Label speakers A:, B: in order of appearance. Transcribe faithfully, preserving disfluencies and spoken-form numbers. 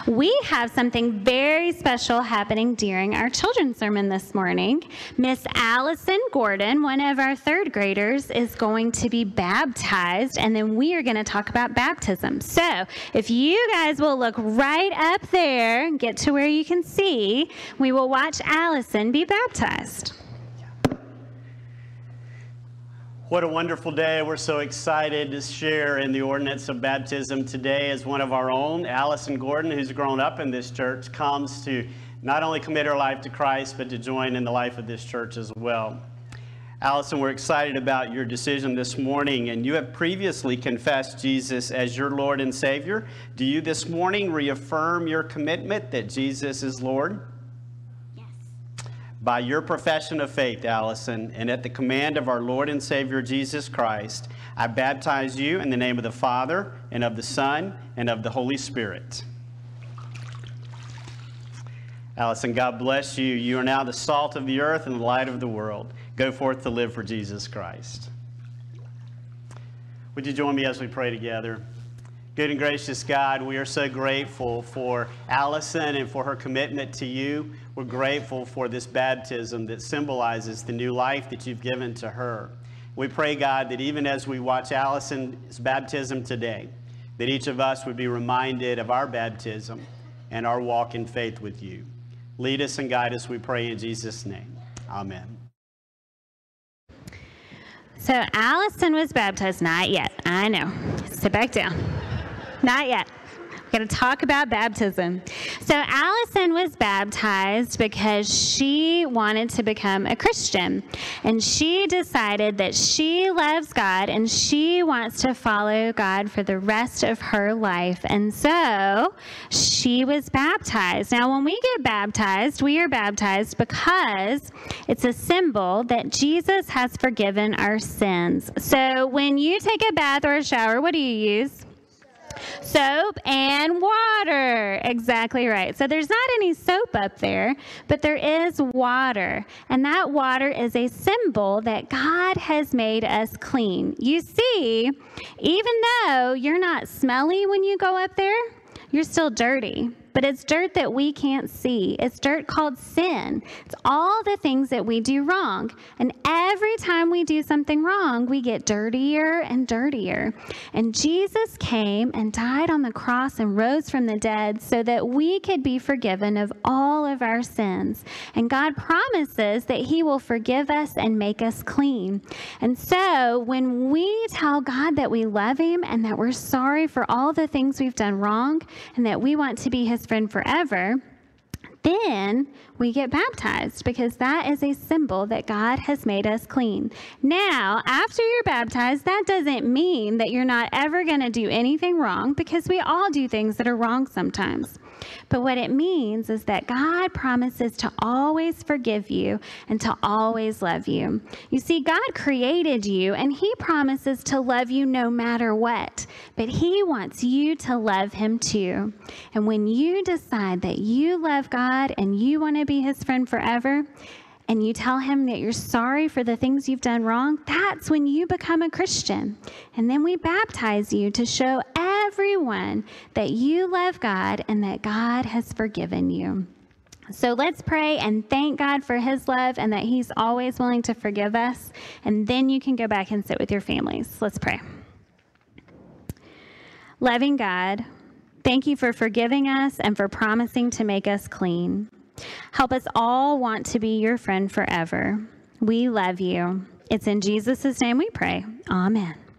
A: We have something very special happening during our children's sermon this morning. Miss Allison Gordon, one of our third graders, is going to be baptized, and then we are going to talk about baptism. So if you guys will look right up there and get to where you can see, we will watch Allison be baptized.
B: What a wonderful day. We're so excited to share in the ordinance of baptism today as one of our own. Allison Gordon, who's grown up in this church, comes to not only commit her life to Christ, but to join in the life of this church as well. Allison, we're excited about your decision this morning, and you have previously confessed Jesus as your Lord and Savior. Do you this morning reaffirm your commitment that Jesus is Lord? By your profession of faith, Allison, and at the command of our Lord and Savior Jesus Christ, I baptize you in the name of the Father, and of the Son, and of the Holy Spirit. Allison, God bless you. You are now the salt of the earth and the light of the world. Go forth to live for Jesus Christ. Would you join me as we pray together? Good and gracious God, we are so grateful for Allison and for her commitment to you. We're grateful for this baptism that symbolizes the new life that you've given to her. We pray, God, that even as we watch Allison's baptism today, that each of us would be reminded of our baptism and our walk in faith with you. Lead us and guide us, we pray in Jesus' name. Amen.
A: So Allison was baptized. Not yet. I know. Sit back down. Not yet. We're going to talk about baptism. So Allison was baptized because she wanted to become a Christian. And she decided that she loves God and she wants to follow God for the rest of her life. And so she was baptized. Now, when we get baptized, we are baptized because it's a symbol that Jesus has forgiven our sins. So when you take a bath or a shower, what do you use? Soap and water. Exactly right. So there's not any soap up there, but there is water. And that water is a symbol that God has made us clean. You see, even though you're not smelly when you go up there, you're still dirty. But it's dirt that we can't see. It's dirt called sin. It's all the things that we do wrong. And every time we do something wrong, we get dirtier and dirtier. And Jesus came and died on the cross and rose from the dead so that we could be forgiven of all of our sins. And God promises that he will forgive us and make us clean. And so when we tell God that we love him and that we're sorry for all the things we've done wrong and that we want to be his friend forever, then we get baptized because that is a symbol that God has made us clean. Now, after you're baptized, that doesn't mean that you're not ever going to do anything wrong, because we all do things that are wrong sometimes. But what it means is that God promises to always forgive you and to always love you. You see, God created you and he promises to love you no matter what, but he wants you to love him too. And when you decide that you love God and you want to be his friend forever, and you tell him that you're sorry for the things you've done wrong, that's when you become a Christian. And then we baptize you to show everyone that you love God and that God has forgiven you. So let's pray and thank God for his love and that he's always willing to forgive us. And then you can go back and sit with your families. Let's pray. Loving God, thank you for forgiving us and for promising to make us clean. Help us all want to be your friend forever. We love you. It's in Jesus' name we pray. Amen.